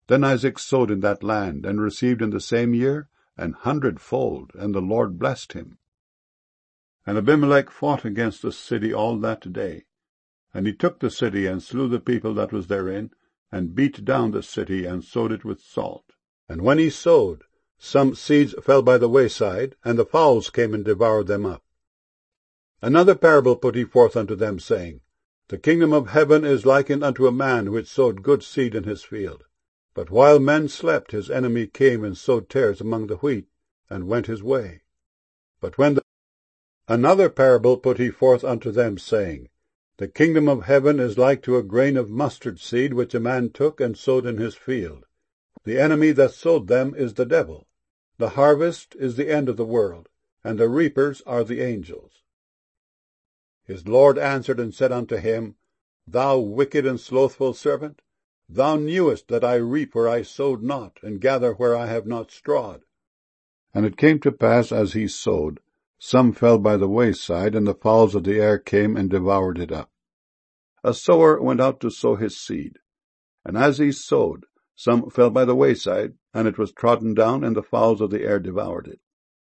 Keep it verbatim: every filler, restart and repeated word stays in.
Then Isaac sowed in that land, and received in the same year an hundredfold, and the Lord blessed him. And Abimelech fought against the city all that day. And he took the city, and slew the people that was therein, and beat down the city, and sowed it with salt. And when he sowed, some seeds fell by the wayside, and the fowls came and devoured them up. Another parable put he forth unto them, saying, The kingdom of heaven is likened unto a man which sowed good seed in his field. But while men slept, his enemy came and sowed tares among the wheat, and went his way. But when the... Another parable put he forth unto them, saying, The kingdom of heaven is like to a grain of mustard seed, which a man took and sowed in his field. The enemy that sowed them is the devil. The harvest is the end of the world, and the reapers are the angels. His Lord answered and said unto him, Thou wicked and slothful servant, thou knewest that I reap where I sowed not, and gather where I have not strawed. And it came to pass, as he sowed, some fell by the wayside, and the fowls of the air came and devoured it up. A sower went out to sow his seed, and as he sowed, some fell by the wayside, and it was trodden down, and the fowls of the air devoured it.